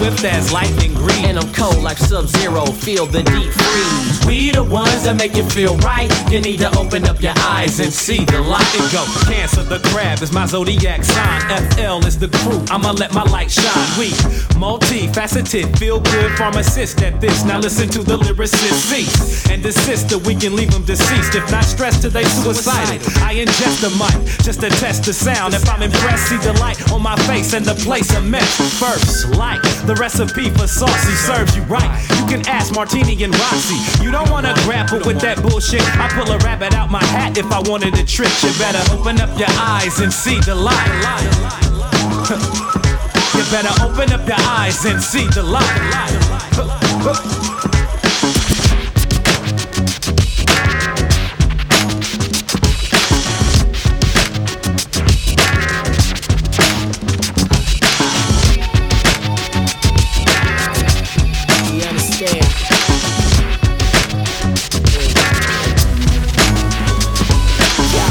swift as lightning green. And I'm cold like Sub-Zero, feel the deep freeze. We the ones that make you feel right. You need to open up your eyes and see the light. And go, Cancer the crab is my zodiac sign. FL is the crew, I'ma let my light shine. We multifaceted, feel good pharmacist at this. Now listen to the lyricist cease and desist that we can leave them deceased. If not stressed till they suicided, I ingest the mic just to test the sound. If I'm impressed, see the light on my face and the place a mess. First, like the recipe for saucy serves you right. You can ask Martini and Roxy. You don't wanna grapple with that bullshit. I pull a rabbit out my hat if I wanted a trick. You better open up your eyes and see the light. You better open up your eyes and see the light.